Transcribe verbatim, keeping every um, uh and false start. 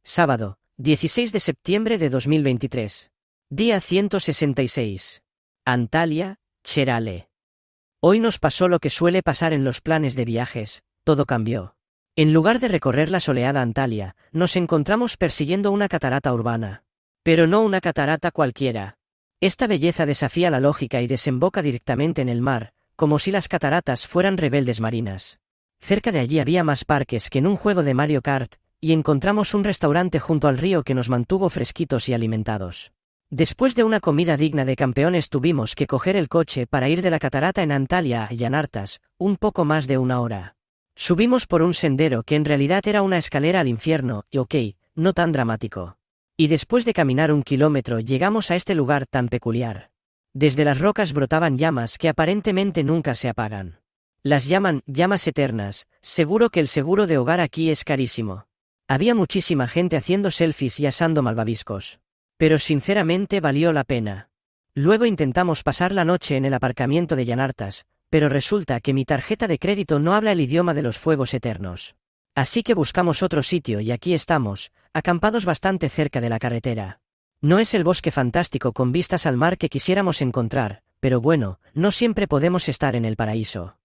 Sábado, dieciséis de septiembre de dos mil veintitrés. Día ciento sesenta y seis. Antalya, Cherale. Hoy nos pasó lo que suele pasar en los planes de viajes, todo cambió. En lugar de recorrer la soleada Antalya, nos encontramos persiguiendo una catarata urbana. Pero no una catarata cualquiera. Esta belleza desafía la lógica y desemboca directamente en el mar, como si las cataratas fueran rebeldes marinas. Cerca de allí había más parques que en un juego de Mario Kart, y encontramos un restaurante junto al río que nos mantuvo fresquitos y alimentados. Después de una comida digna de campeones tuvimos que coger el coche para ir de la catarata en Antalya a Yanartas, un poco más de una hora. Subimos por un sendero que en realidad era una escalera al infierno, y ok, no tan dramático. Y después de caminar un kilómetro llegamos a este lugar tan peculiar. Desde las rocas brotaban llamas que aparentemente nunca se apagan. Las llaman llamas eternas, seguro que el seguro de hogar aquí es carísimo. Había muchísima gente haciendo selfies y asando malvaviscos. Pero sinceramente valió la pena. Luego intentamos pasar la noche en el aparcamiento de Yanartas, pero resulta que mi tarjeta de crédito no habla el idioma de los fuegos eternos. Así que buscamos otro sitio y aquí estamos, acampados bastante cerca de la carretera. No es el bosque fantástico con vistas al mar que quisiéramos encontrar, pero bueno, no siempre podemos estar en el paraíso.